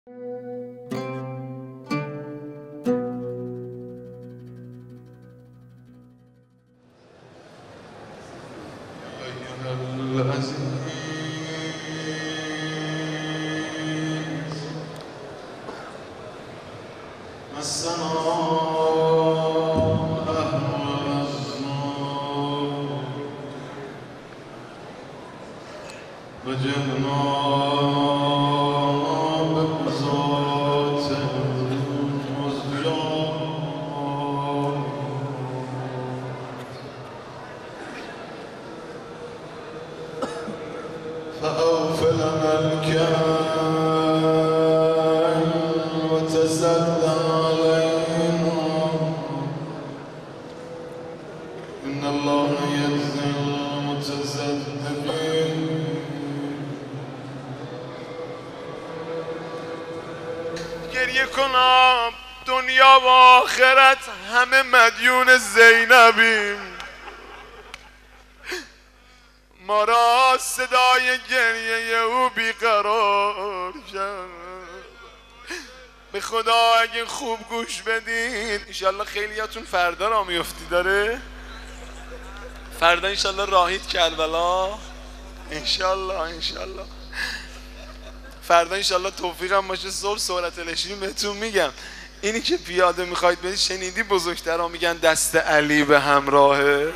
فأوفلنا الكيل وتصدى علينا إن الله يجزي المتصدقين. گریه کنم دنیا و آخرت همه مدیون زینبیم. ما را صدای گریه او بیقرار کرد. به خدا اگه خوب گوش بدین انشالله خیلیاتون فردا را میفتی داره. فردا انشالله راهید کربلا. انشالله فردا انشالله توفیقم باشه صبح سرعت الاشین بهتون میگم. اینی که پیاده میخواید بدید شنیدی بزرگترها میگن دست علی به همراهت.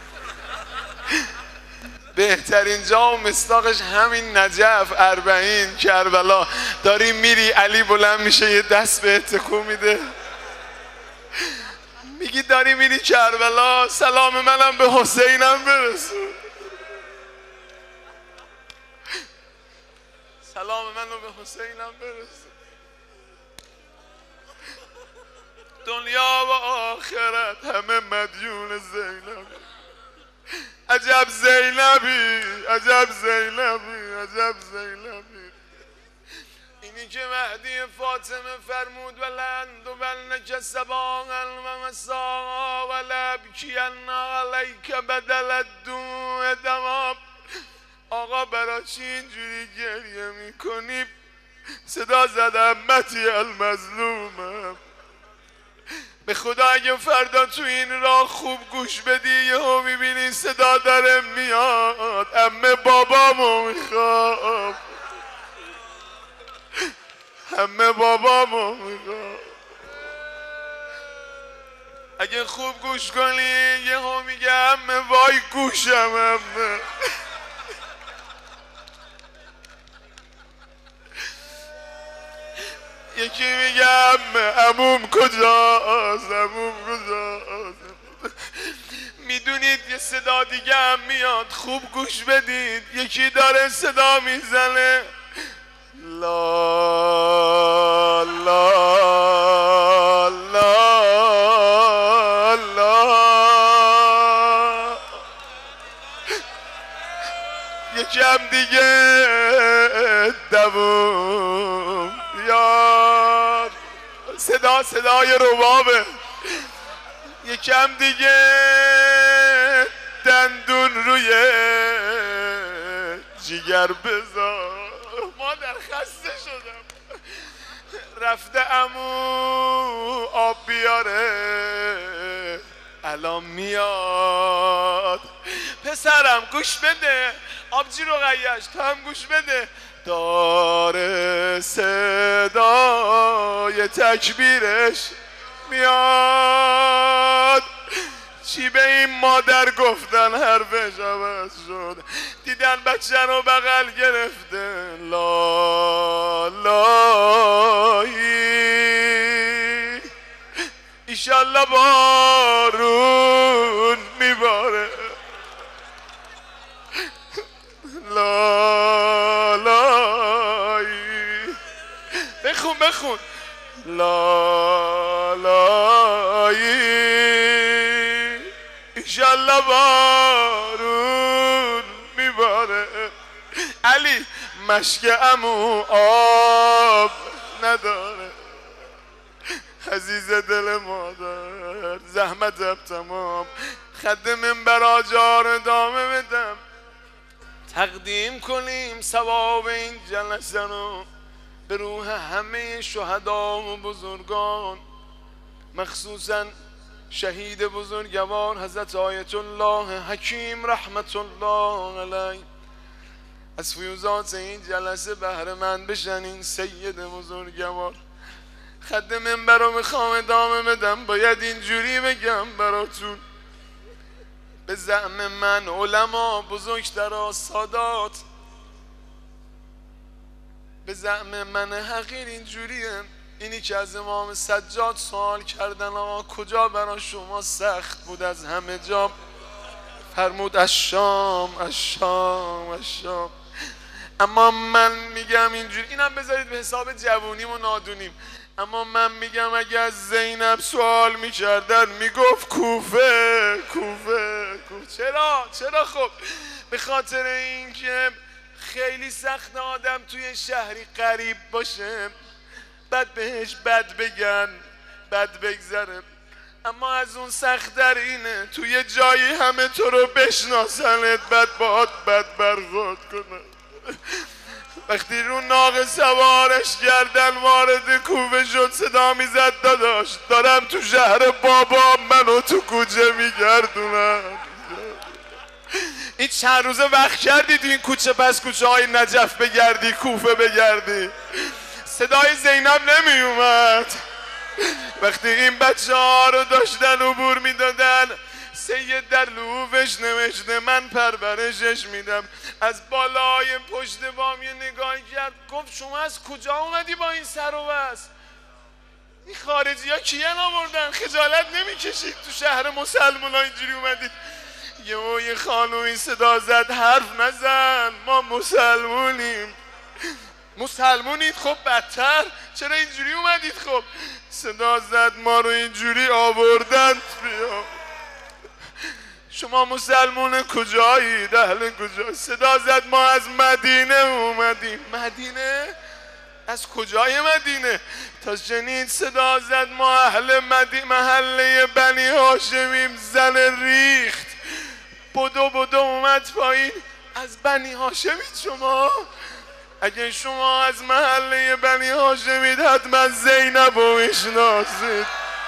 بهترین جا و مصداقش همین نجف، اربعین، کربلا. داری میری علی بلند میشه یه دست به تکون میده میگی داری میری کربلا سلام منم به حسینم برسون. سلام منو به حسینم برسون. دنیا و آخرت همه مدیون زینب. عجب زینبی، عجب زینبی، عجب زینبی. اینی که مهدی فاطمه فرمود بلند و بلنک سباقا و مساقا و لبکین علیک بدل الدموع دمام. آقا برای چی اینجوری گریه میکنی؟ صدا زد امتی المظلومم. به خدا اگه فردا تو این راه خوب گوش بدی یهو میبینی صدا داره میاد عمه بابامو میخوام، عمه بابامو میخوام. اگه خوب گوش کنی یهو میگه عمه وای گوشم عمه. یکی میگه عموم کجاست، عموم کجاست. میدونید یه صدا دیگه هم میاد خوب گوش بدید. یکی داره صدا میزنه لا لا لا لا. یکی هم دیگه دووم یاد صدای ربابه. یکم دیگه دندون روی جیگر بذار. مادر خسته شدم. رفته عمو آب بیاره الان میاد. پسرم گوش بده آبجی رقیه‌اش تو هم گوش بده. داره صدای تکبیرش میاد. چی به این مادر گفتن حرفش عوض شد. دیدن بچه رو بغل گرفته لا لایی. ایشالله بارون میباره لا لایی. بخون لا لایی. ایشالله بارون میباره. علی مشک عمو آب نداره. عزیز دل مادر زحمتم تمام. خد منبر آجار ادامه بدم. تقدیم کنیم ثواب این جلسه رو. به روح همه شهدا و بزرگان، مخصوصا شهید بزرگوار حضرت آیت الله حکیم رحمت الله علیه، از فیوزات این جلسه بهره مند بشن. این سید بزرگوار خد منبر رو میخوام ادامه بدم، باید اینجوری بگم براتون. به زعم من علما بزرگترا سادات، به زعم من حقیر اینجوریه. اینی که از امام سجاد سوال کردن آقا کجا برای شما سخت بود از همه جا، فرمود الشام الشام الشام. اما من میگم اینجوری، اینم بذارید به حساب جوونیم و نادونیم، اما من میگم اگه از زینب سوال میکردن میگفت کوفه کوفه کوفه. چرا؟ خب به خاطر اینکه خیلی سخت آدم توی شهری غریب باشه، بعد بهش بد بگن، بد بگذره. اما از اون سخت در اینه توی جایی همه تو رو بشناسنت، بعد باهات بد برخورد کنن. وقتی رو ناقه سوارش کردن وارد کوفه شد، صدا میزد داداش دارم تو شهر بابا منو تو کوچه میگردونم. این چند روزه وقت کردی تو این کوچه پس کوچه های نجف بگردی، کوفه بگردی، صدای زینب نمی اومد. وقتی این بچه ها رو داشتن عبور میدادن، سید در لوفش نوشته من پرورشش میدم. از بالای پشت بام یه نگاهی کرد، گفت شما از کجا اومدی با این سر و بس؟ این خارجی ها کیه آوردن؟ خجالت نمیکشید تو شهر مسلمان ها اینجوری اومدید؟ یه خانومی صدا زد حرف نزن، ما مسلمونیم. مسلمونید؟ خب بدتر، چرا اینجوری اومدید؟ خب صدا زد ما رو اینجوری آوردن. شما مسلمون کجایید؟ اهل کجا؟ صدا زد ما از مدینه اومدیم. مدینه؟ از کجای مدینه؟ تا شنید صدا زد ما اهل محله بنی هاشمیم. زن ریخت، بدو اومد پایین. از بنی هاشمید شما؟ اگه شما از محله بنی هاشمید حتما زینب رو میشناسید.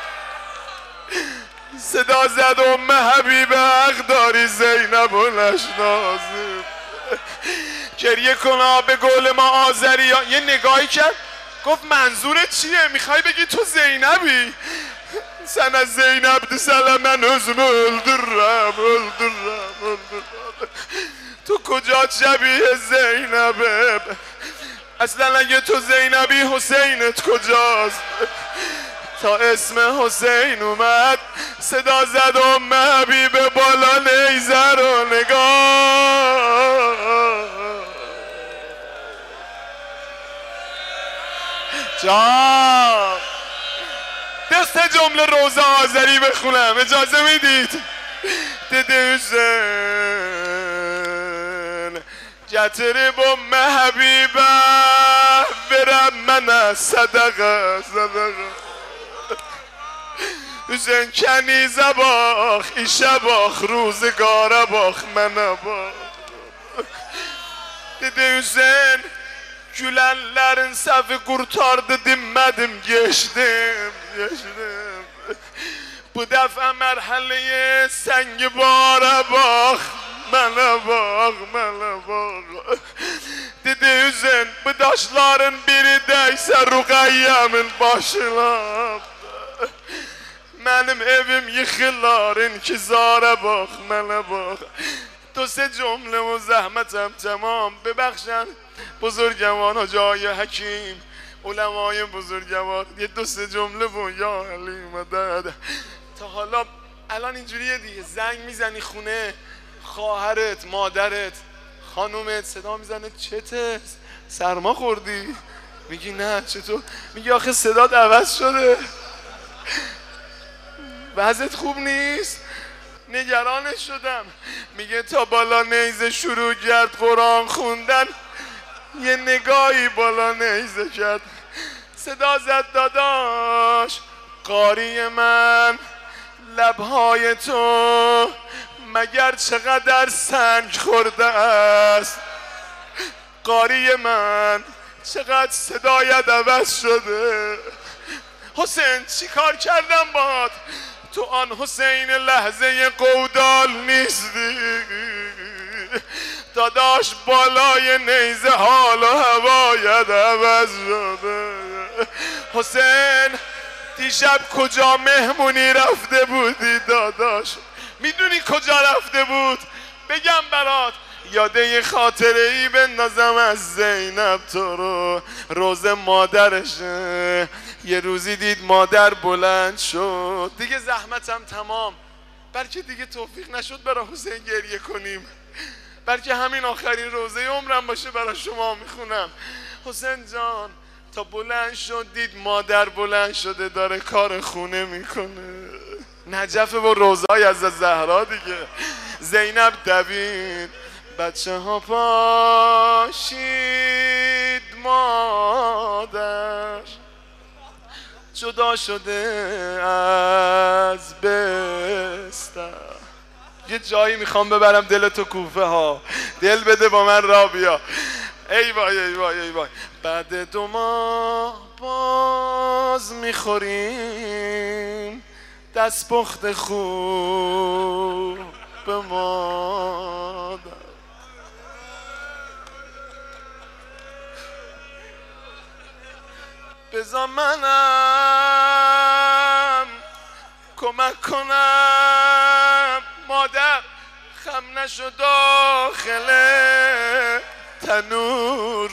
صدا زد ام حبیب حق داری زینب رو نشناسید. گریه کنا به قول ما آذری ها. یه نگاهی کرد گفت منظورت چیه؟ میخوای بگی تو زینبی؟ سن از زینب دسل من ازم öldürrem تو کجا شبیه زینبه؟ اصلا اگه تو زینبی حسینت کجاست؟ تا اسم حسین اومد صدا زد ام حبیب بالا نیزه رو نگاه. جان دست جمله روزه آذری بخونم اجازه میدید؟ دیده حسین جترب ام حبیبه برم من صدقه حسین کنیزه باخ ایشه باخ روزگاره باخ منه باخ. Dedi Hüseyin gülenlerin sefi kurtardı dinmedim geçtim. Bu defa merhaleyi sen gibara bak bana bak bana bak. Dedi Hüseyin bu taşların biri değse Rukiye'min başına. Benim evim yıkılar inkizara bak bana bak. دو سه جمله و زحمتم تمام ببخشن بزرگوار ها جای حکیم علمای بزرگوار یه دو سه جمله و یا علی مدد. تا حالا الان اینجوریه دیگه زنگ میزنی خونه خواهرت مادرت خانومت صدا میزنه چته سرما خوردی؟ میگی نه چطور؟ میگی آخه صدات عوض شده وضعت خوب نیست؟ نگرانش شدم. میگه تا بالا نیزه شروع کرد قرآن خوندن یه نگاهی بالا نیزه کرد صدا زد داداش قاری من لبهای تو مگر چقدر سنگ خورده است؟ قاری من چقدر صدایت عوض شده. حسین چی کار کردم باهات؟ تو آن حسین لحظه قودال نیستی داداش، بالای نیزه حال و هوایت عوض شده. حسین دیشب کجا مهمونی رفته بودی داداش؟ میدونی کجا رفته بود؟ بگم برات، یاده خاطره ای بندازم از زینب تو رو. روز مادرشه، یه روزی دید مادر بلند شد، دیگه زحمتم تمام، بلکه دیگه توفیق نشد برای حسین گریه کنیم، بلکه همین آخرین روزه عمرم باشه برای شما میخونم. حسین جان تا بلند شد دید مادر بلند شده داره کار خونه میکنه. نجف و روزای از زهرا دیگه. زینب دوید، بچه ها پاشید، مادر جدا شده از بستر. یه جایی میخوام ببرم دلتو کوفه ها، دل بده با من را بیا. ای وای ای وای ای وای. بعد 2 ماه باز میخوریم دستپخت خوب به مادر. بذار منم کمک کنم مادر خم نشو داخل تنور.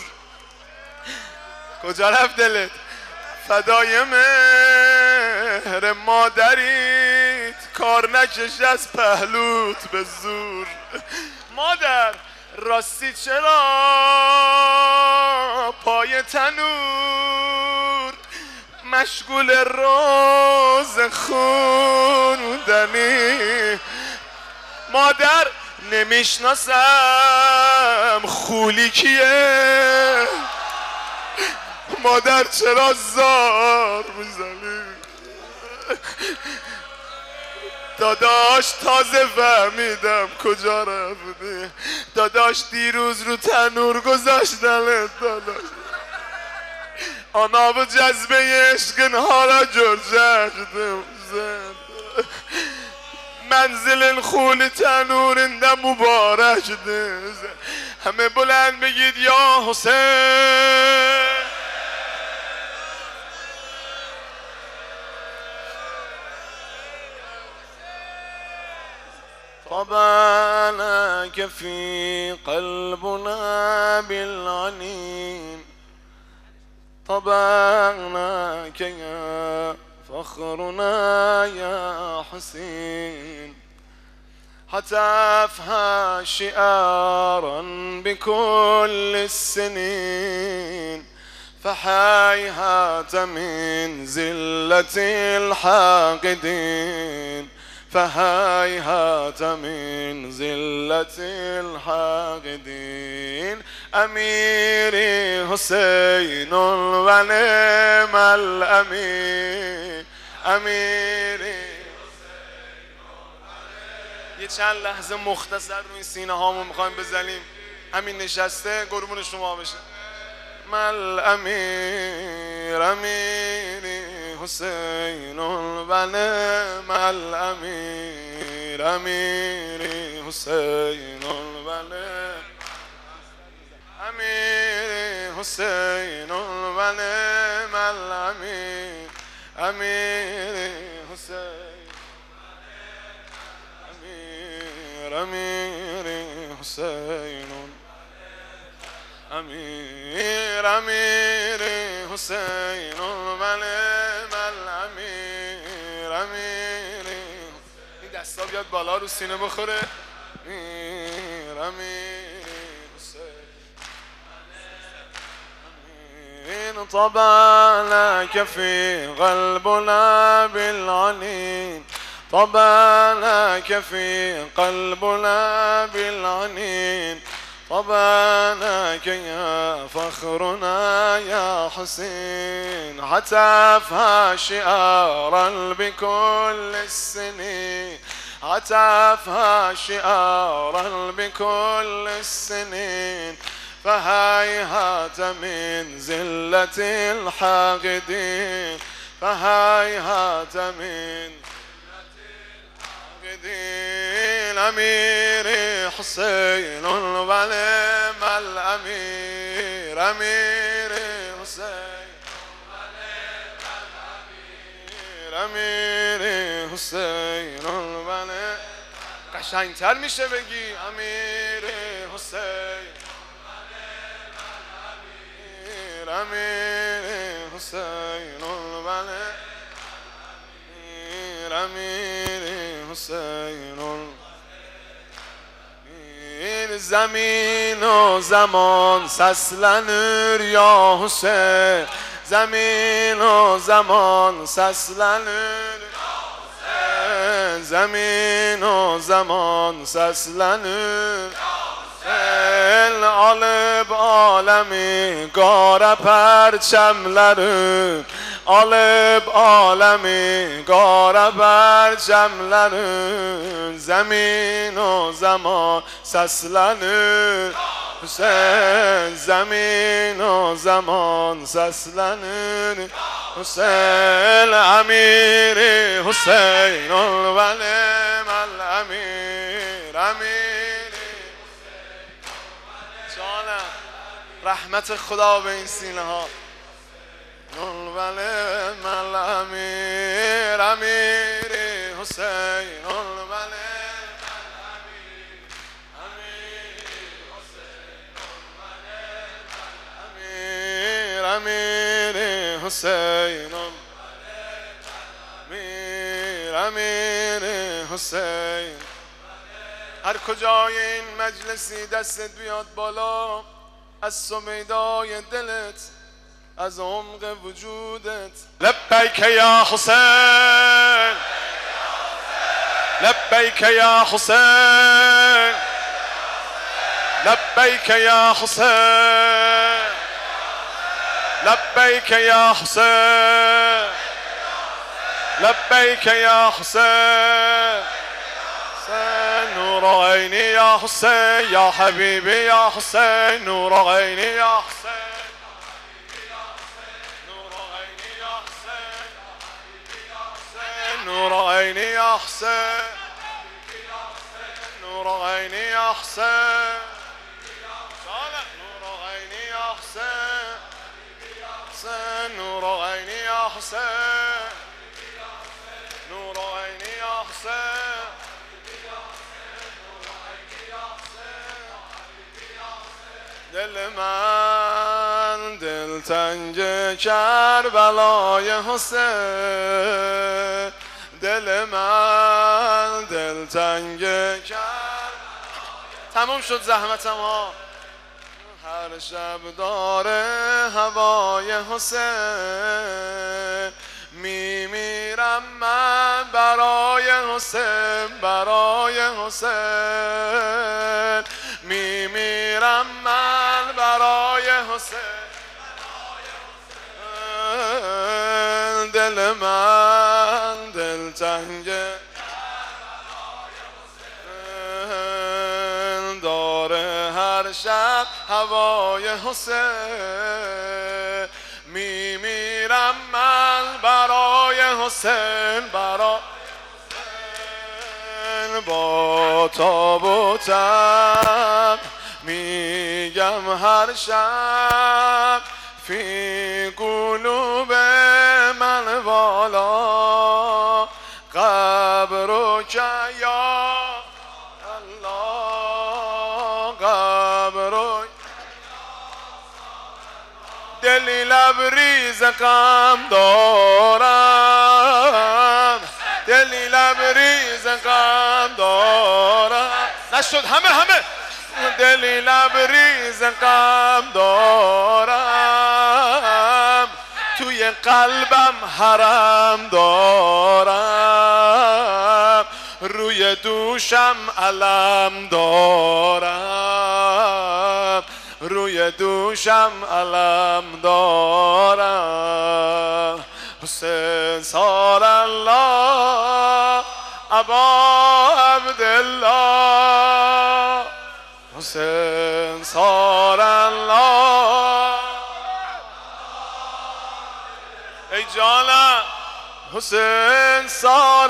کجا رفت دلت؟ فدای مهر مادریت، کار نکش از پهلوت به زور. مادر راستی چرا پای تنور مشغول روز خوندنی؟ مادر نمیشناسم خولی کیه؟ مادر چرا زار میزنی؟ داداش تازه فهمیدم کجا رفتی. داداش دیروز رو تنور گذاشتنت داداش. آنا و جذبه عشق ها جرجه زد. منزل خول تنورنده مبارک ده. همه بلند بگید یا حسین. طبعا في قلبنا بالعنين، طبعنا يا فخرنا يا حسين. هتفها شعارا بكل السنين، فهيهات من زلة الحاقدين، فهيهات من زلة الحاقدين. أميري حسين ونعم الأمير، أميري. یه چند لحظه مختصر روی سینه هامو میخوایم بزنیم، همین نشسته قربون شما بشه. مل امیر امیری حسین ونعم الامیر، امیری حسین ونعم، امیری حسین ونعم الامیر، امیری حسین، امیر حسین، امیر امیر حسین ونعم الامیر، امیر. این دستا بیاد بالا رو سینه بخوره. امیر امیر حسین، امیر. طبع لك في قلبنا بالعنين، طبع لك في قلبنا بالعنين، طبعناك يا فخرنا يا حسين. هتفها شعارا بكل السنين، هتفها شعارا بكل السنين، فهيهات من زلة الحاقدين فهيهات من الحاقدين أمير حسين ولم الأمير أمير حسين امیر حسین بله قشنگتر میشه بگی امیر حسین امیر حسین بله امیر حسین زمین و زمان سسلنر یا حسین زمین و زمان سسلنر زمین و زمان سسلنر الالب عالمی گاره پرچملرم alıb alemi qara cəmlərin Zəmin o zaman səslənir Hüseyin Zəmin o zaman səslənir Hüseyin Əmiri Hüseyin ol bəlim əl-əmir Əmiri Canım Rəhmət Xuda به این سینه ها الولیم الامیر امیر حسین الولیم امیر حسین امیر امیر حسین امیر امیر حسین هر کجای این مجلسی دستت بیاد بالا از سمیدای دلت از عمق وجودت لبیک یا حسین لبیک یا حسین لبیک یا حسین لبیک یا حسین لبیک یا حسین نور عینی یا حسین یا حبیبی یا حسین نور عینی یا حسین نور عيني يا حسين نور عيني يا حسين نور عيني يا حسين نور عيني يا حسين نور عيني يا حسين دل من دلتنگ کربلای حسین دل من دلتنگ کرد تموم شد زحمتم ها هر شب داره هوای حسین میمیرم من برای حسین برای حسین میمیرم من برای حسین دل من دلتنگ داره هر شب هوای حسین میمیرم من برای حسین برای حسین با تاب و تب میگم هر شب فی قلوب من والا قبر که یا الله قبر دلی لبریز غم دارم دلی لبریز غم دارم نشد همه دلی لبریز غم دارم توی قلبم حرم دارم روی دوشم علم دارم روی دوشم علم دارم حسین سال الله ابا عبدالله حسین سار الله ای جانم حسین سار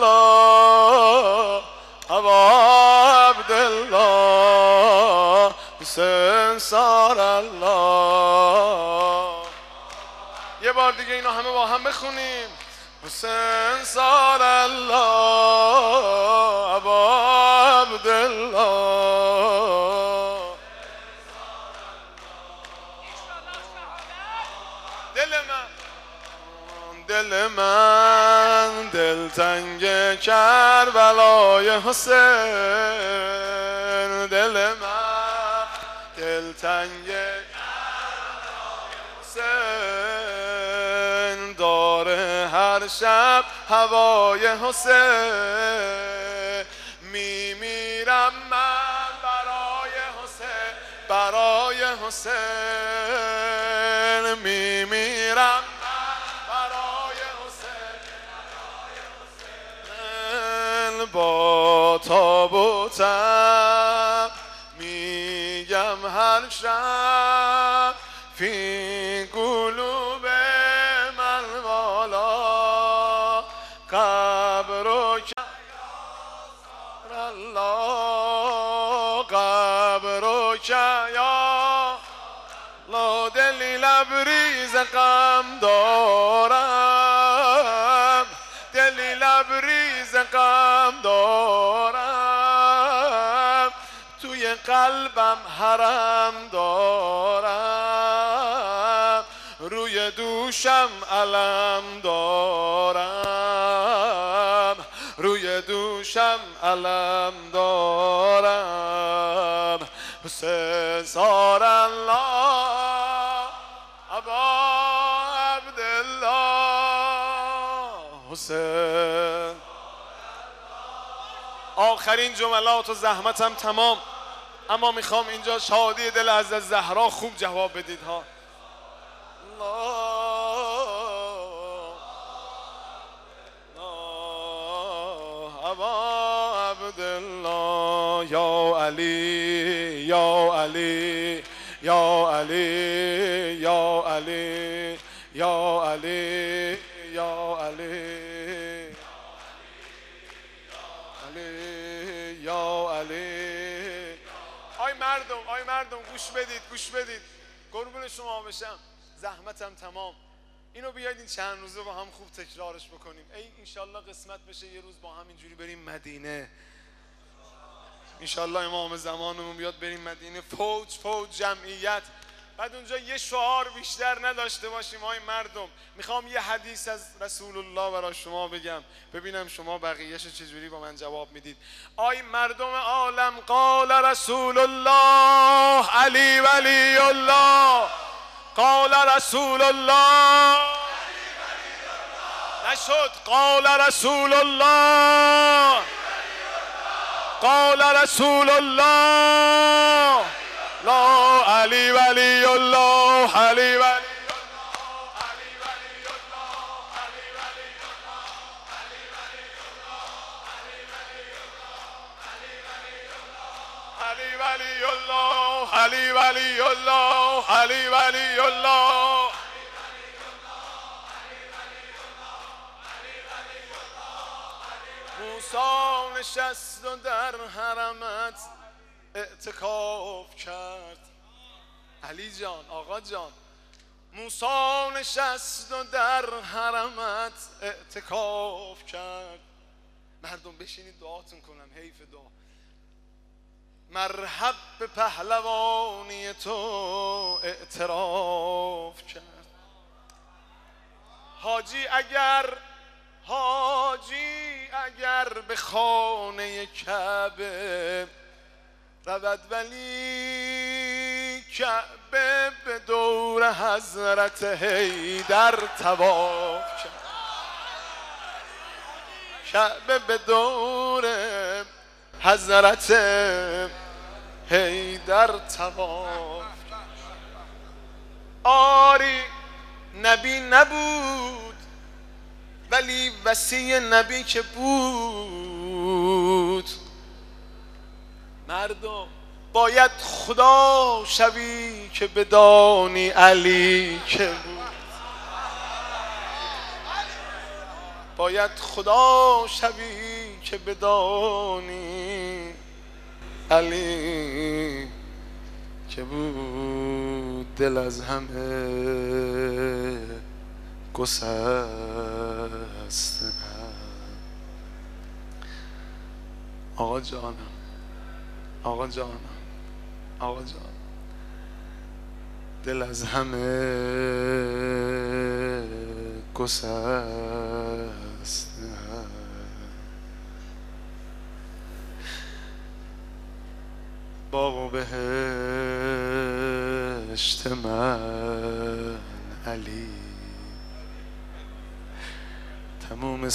الله ابا عبدالله حسین سار الله. یه بار دیگه اینو همه با هم بخونیم. حسین سار الله ابا عبدالله. دل من دلتنگ کربلای حسین، دل من دلتنگ کربلای حسین، داره هر شب هوای حسین. میمیرم من برای حسین، برای حسین میمیرم با تابوتم. میگم هر شب فی قلوب من والا قبر که الله، قبر که یا لا، دلی لبریز غم دارم، دلی لبریز غم دارم، توی قلبم حرم دارم، روی دوشم علم دارم، روی دوشم علم دارم. حسین سار الله ابا عبدالله حسین. آخرین جملات و زحمتم تمام، اما میخوام اینجا شادی دل از زهرا خوب جواب بدید ها. الله ابا عبدالله یا علی یا علی یا علی یا علی یا علی یا علی یا علی. آی مردم گوش بدید، گوش بدید، قربون شما بشم، زحمتم تمام. اینو بیاید این چند روزه با هم خوب تکرارش بکنیم. انشالله قسمت بشه یه روز با هم اینجوری بریم مدینه، انشالله امام زمانمون بیاد بریم مدینه، فوج جمعیت، بعد اونجا یه شعار بیشتر نداشته باشیم. آی مردم، میخوام یه حدیث از رسول الله برای شما بگم، ببینم شما بقیه‌شو چجوری با من جواب میدید. آی مردم عالم، قال رسول الله علی ولی الله، قال رسول الله نشد، قال رسول الله، قال رسول الله لا علی ولی الله، علی ولی علی ولی الله، علی ولی الله. موسی نشست و در حرمت اعتکاف کرد. علی جان، آقا جان، موسی نشست و در حرمت اعتکاف کرد. مردم بشینید دعاتون کنم، حیف دعا. مرحب به پهلوانی تو اعتراف کرد. حاجی اگر به خانه کعبه رود، ولی کعبه به دور حضرت حیدر طواف کرد. کعبه به دور حضرت حیدر طواف. آری نبی نبود، ولی وصی نبی که بود. مردم باید خدا شوی که بدانی علی که بود. باید خدا شوی که بدانی علی که بود. دل از همه گسسته. آقا جانم، آقا جانم، آقا جانم، دل از همه گسسته. باغ و بهشت من علی، تموم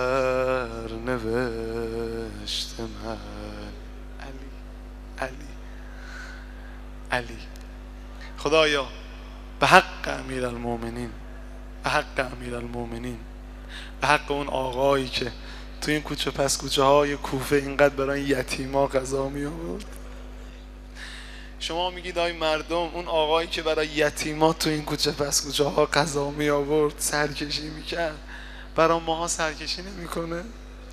سرنوشت من علی، علی، علی. خدایا به حق امیرالمومنین، به حق امیرالمومنین، به حق اون آقایی که تو این کوچه پس کوچه های کوفه اینقدر برای یتیما غذا می آورد. شما میگید آی مردم، اون آقایی که برای یتیما تو این کوچه پس کوچه ها غذا می آورد سرکشی میکرد، برای ماها سرکشی نمیکنه؟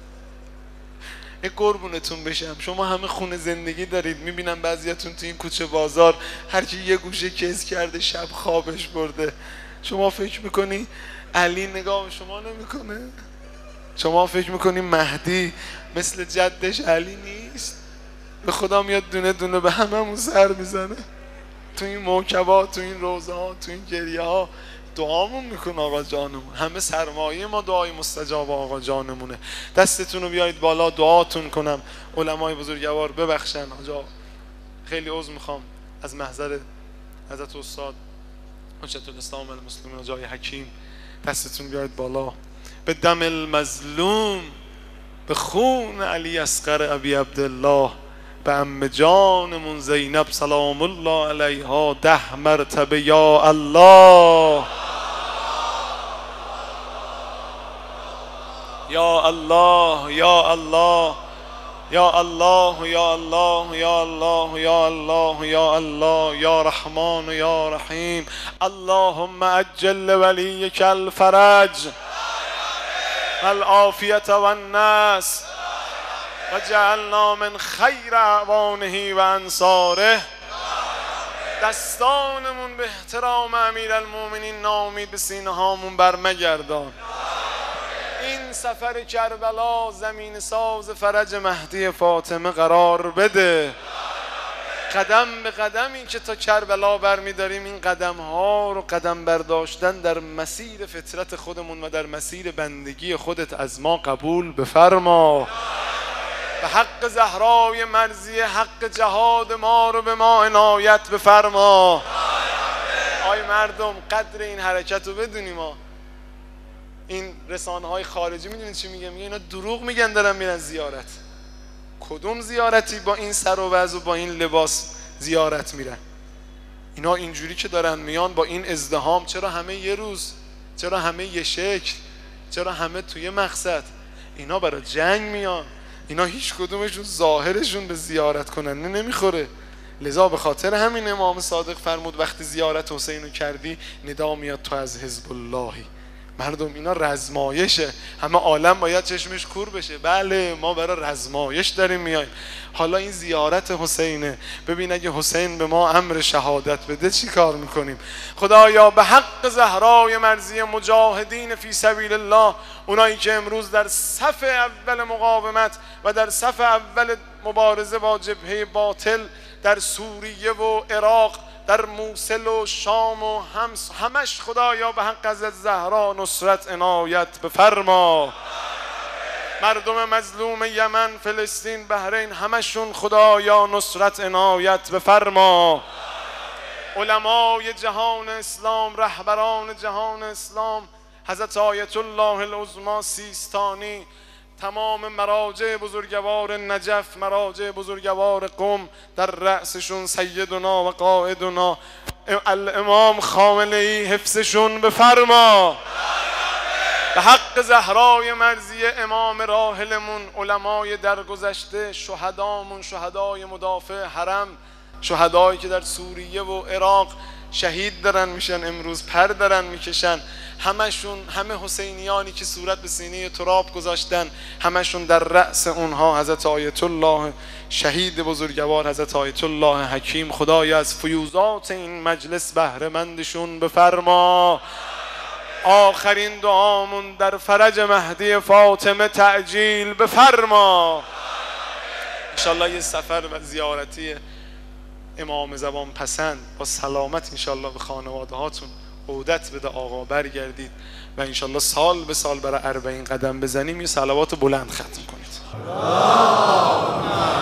قربونتون بشم، شما همه خونه زندگی دارید، میبینم بعضیاتون تو این کوچه بازار هر کی یه گوشه کز کرده شب خوابش برده. شما فکر میکنی علی نگاه به شما نمیکنه؟ شما فکر میکنی مهدی مثل جدش علی نیست؟ به خدا میاد دونه دونه به هممون سر میزنه تو این موکبات، تو این روزه ها، تو این گریه ها. دعامون میکنه آقا جانمون، همه سرمایه ما دعای مستجاب آقا جانمونه. دستتون رو بیارید بالا دعاتون کنم. علمای بزرگوار ببخشن آجا، خیلی عذر میخوام از محضر حضرت استاد حجت الاسلام المسلمین جای حکیم. دستتون بیارید بالا. به دم المظلوم، به خون علی اصغر ابی عبدالله، به عم جانمون زینب سلام الله علیها 10 مرتبه یا الله، یا الله، یا الله، یا الله، یا الله، یا الله، یا الله، یا الله، یا رحمان یا رحیم. اللهم عجل ولیک الفرج والعافیة والنصر وجعلنا من خیر اعوانه و انصاره. دستانمون به احترام امیرالمومنین ناامید به سینه هامون برمگردان. این سفر کربلا زمین ساز فرج مهدی فاطمه قرار بده. قدم به قدمی که تا کربلا برمیداریم، این قدم ها رو قدم برداشتن در مسیر فطرت خودمون و در مسیر بندگی خودت از ما قبول بفرما. به حق زهرای مرضیه حق جهاد ما رو به ما عنایت بفرما. آی مردم قدر این حرکت رو بدونیم. ما این رسانه های خارجی میدونید چی میگه؟ میگه اینا دروغ میگن دارن میرن زیارت. کدوم زیارتی با این سر و وضع و با این لباس زیارت میرن؟ اینا اینجوری که دارن میان با این ازدحام، چرا همه یه روز؟ چرا همه یه شکل؟ چرا همه توی مقصد؟ اینا برای جنگ میان. اینا هیچ کدومشون ظاهرشون به زیارت کننده نمیخوره. لذا به خاطر همین امام صادق فرمود وقتی زیارت حسین رو کردی ندا میاد تو از حزب اللهی. مردم اینا رزمایشه، همه عالم باید چشمش کور بشه. بله ما برای رزمایش داریم میایم. حالا این زیارت حسینه، ببین اگه حسین به ما امر شهادت بده چی کار میکنیم؟ خدایا به حق زهرای مرضیه مجاهدین فی سبیل الله، اونایی که امروز در صف اول مقاومت و در صف اول مبارزه با جبهه باطل در سوریه و عراق، در موصل و شام و همش خدایا به حق حضرت زهرا نصرت عنایت بفرما. مردم مظلوم یمن، فلسطین، بحرین، همشون خدایا نصرت عنایت بفرما. علمای جهان اسلام، رهبران جهان اسلام، حضرت آیت الله العظمی سیستانی، تمام مراجع بزرگوار نجف، مراجع بزرگوار قم، در رأسشون سیدنا و قائدنا الامام خامنه‌ای حفظشون بفرما. به حق زهرای مرضیه امام راحلمون، علمای درگذشته، شهدامون، شهدای مدافع حرم، شهدایی که در سوریه و عراق شهید دارن میشن، امروز پر دارن میکشن، همه حسینیانی که صورت به سینه تراب گذاشتن، همشون در رأس اونها حضرت آیت الله شهید بزرگوار، حضرت آیت الله حکیم. خدای از فیوزات این مجلس بهره مندشون بفرما. آخرین دعامون در فرج مهدی فاطمه تعجیل بفرما. انشالله یه سفر و زیارتی امام زمان پسند با سلامت انشالله به خانواده هاتون عودت بده آقا، برگردید و انشالله سال به سال برای 40 قدم بزنیم. یه صلوات بلند ختم کنید.